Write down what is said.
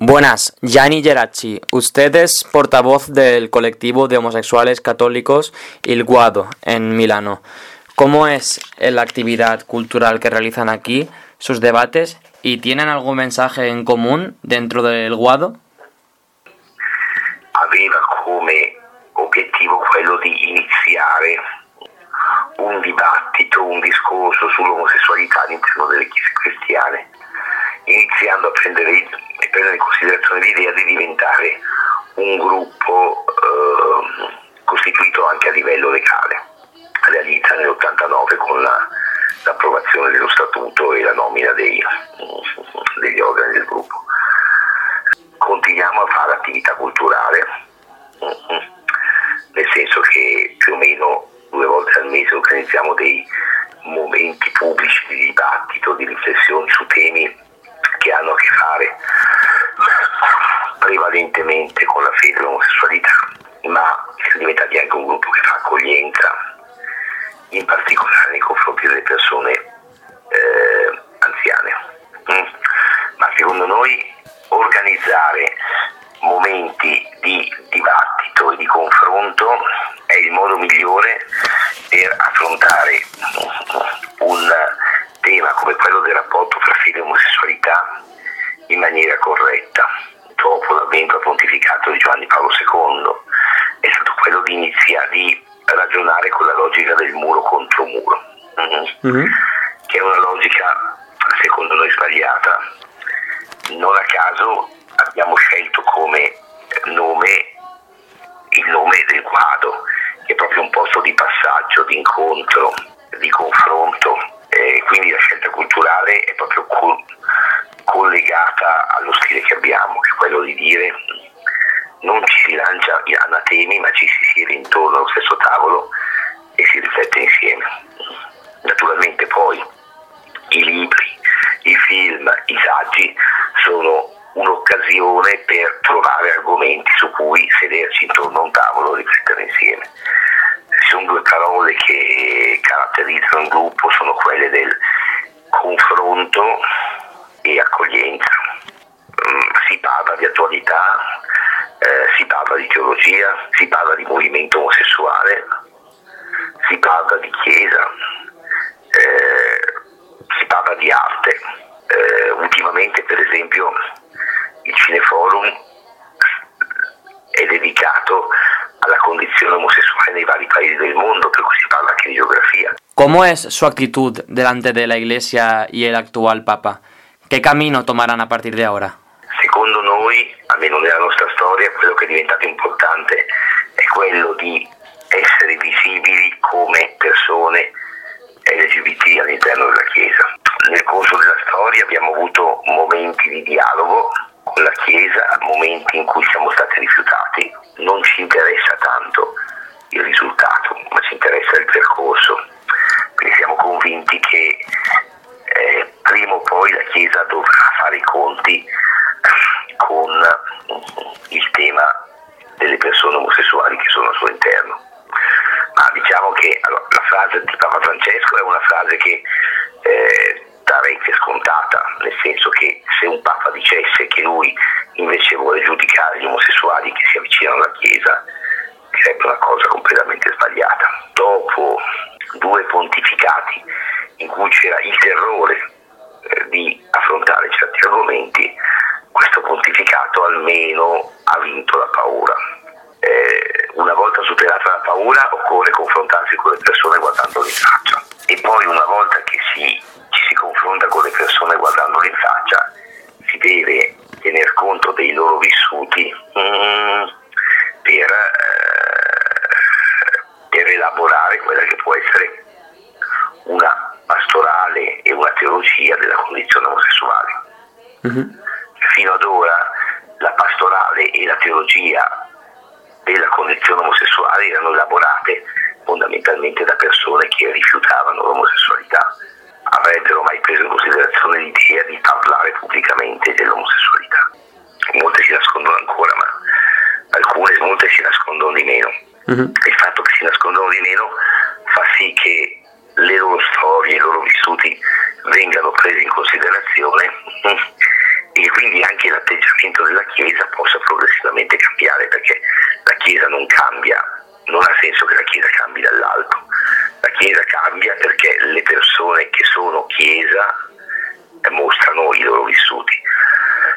Buenas, Gianni Geraci. Usted es portavoz del colectivo de homosexuales católicos Il Guado, en Milano. ¿Cómo es la actividad cultural que realizan aquí, sus debates, y tienen algún mensaje en común dentro del Guado? Aveva come obiettivo quello di iniziare un dibattito, un discorso sull'omosessualità all'interno delle chiese cristiane, iniziando a prendere in considerazione l'idea di diventare un gruppo costituito anche a livello legale, realizzato nell'89 con l'approvazione dello statuto e la nomina degli organi del gruppo. Continuiamo a fare attività culturale, nel senso che più o meno 2 volte al mese organizziamo dei momenti pubblici di dibattito, di riflessioni su temi che hanno a che fare prevalentemente con la fede e l'omosessualità, ma siamo diventati anche un gruppo che fa accoglienza, in particolare nei confronti delle persone anziane. Ma secondo noi organizzare momenti di dibattito e di confronto è il modo migliore per affrontare un tema come quello del rapporto tra fede e omosessualità in maniera corretta. Dopo l'avvento pontificato di Giovanni Paolo II è stato quello di iniziare di ragionare con la logica del muro contro muro, che è una logica secondo noi sbagliata. Non a caso abbiamo scelto come nome il nome del Guado, che è proprio un posto di passaggio, di incontro, di confronto, quindi la scelta culturale è proprio collegata allo stile che abbiamo, che è quello di dire non ci si lancia gli anatemi, ma ci si siede intorno allo stesso tavolo e si riflette insieme. Naturalmente poi i libri, i film, i saggi sono un'occasione per trovare argomenti su cui sederci intorno a un tavolo e riflettere insieme. Ci sono 2 parole che caratterizzano il gruppo, sono quelle del confronto e accoglienza. Si parla di attualità, si parla di teologia, si parla di movimento omosessuale, si parla di chiesa, si parla di arte. Ultimamente, per esempio, il Cineforum è dedicato alla condizione omosessuale nei vari paesi del mondo, per cui si parla anche di geografia. ¿Cómo es su actitud delante de la Iglesia y el actual Papa? ¿Qué camino tomarán a partir de ahora? Secondo noi, almeno nella nostra storia, quello che è diventato importante è quello di essere visibili come persone LGBT all'interno della Chiesa. Nel corso della storia abbiamo avuto momenti di dialogo con la Chiesa, momenti in cui siamo stati rifiutati. Non ci interessa tanto il risultato, ma ci interessa il percorso, perché siamo convinti che prima o poi la Chiesa dovrà fare i conti con il tema delle persone omosessuali che sono al suo interno. Ma diciamo che la frase di Papa Francesco è una frase che da rete scontata, nel senso che se un Papa dicesse che lui invece vuole giudicare gli omosessuali che si avvicinano alla Chiesa, sarebbe una cosa completamente sbagliata. Dopo 2 pontificati in cui c'era il terrore di affrontare certi argomenti, questo pontificato almeno ha vinto la paura. Una volta superata la paura occorre confrontarsi con le persone guardandole in faccia, e poi una volta che ci si confronta con le persone guardandole in faccia si deve tener conto dei loro vissuti per elaborare quella che può essere una pastorale e una teologia della condizione omosessuale. Fino ad ora la pastorale e la teologia della condizione omosessuale erano elaborate fondamentalmente da persone che rifiutavano l'omosessualità. Avrebbero mai preso in considerazione l'idea di parlare pubblicamente dell'omosessualità? Molte si nascondono ancora, ma molte si nascondono di meno. Il fatto che si nascondono di meno fa sì che le loro storie, i loro vissuti vengano presi in considerazione e quindi anche l'atteggiamento della Chiesa possa progressivamente cambiare, perché la Chiesa non cambia, non ha senso che la Chiesa cambi dall'alto. La Chiesa cambia perché le persone che sono Chiesa mostrano